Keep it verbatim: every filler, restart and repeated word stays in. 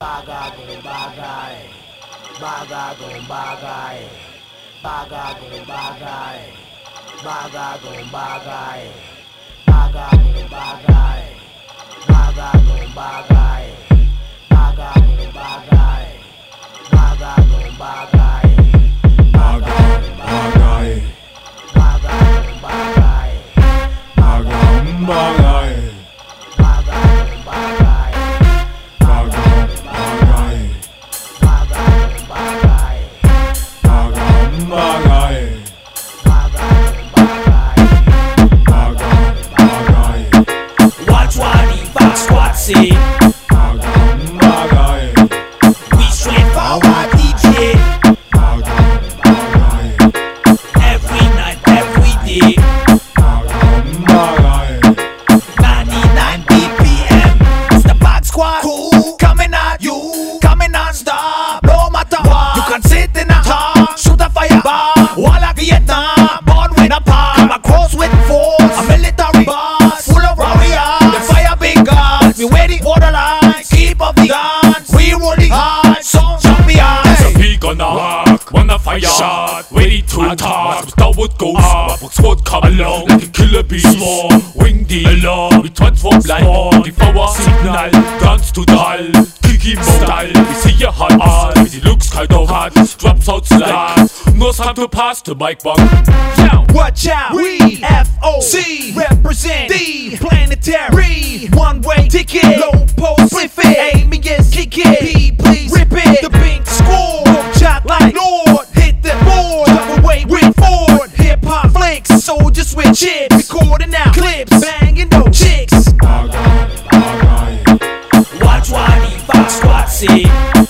Bagagong bagay, bagagong bagay, bagagong bagay, bagagong bagay, bagagong bagay, bagagong bagay, bagagong bagay, bagagong bagay, bagagong bagay, bagagong bagay, bagagong bagay, bagagong bagay. See, we straight forward D J. Every night, every day. ninety-nine B P M. It's the Bad Squad. Cool. Coming at you, coming non-stop. No matter what, you can sit in a car, shoot a fire bar. Walla Vietnam, born with a part. Come across with force, a military boss, full of warriors. The fire big guns, we wear the borderlines, keep up the guns. We rolling hard, song champions. Some peak on the rock, wanna fire shot, ready to attack. Star would go up, squad come along like a killer bee. Swarm, wing the alarm, we transform like the power signal, dance to the hull. Kiki style, we see your heart all. He looks kind of hot, drops out slide. No time to pass the mic bang. Yo, watch out, we F O C represent the planetary one-way ticket. Low post, flip it, aim against kick it. P, please rip it. The pink score, shot like Lord. Hit the board, jump away with Ford. Hip hop flicks, soldiers with chips. Recording out clips, banging those chicks. Watch why the Fox Squad see.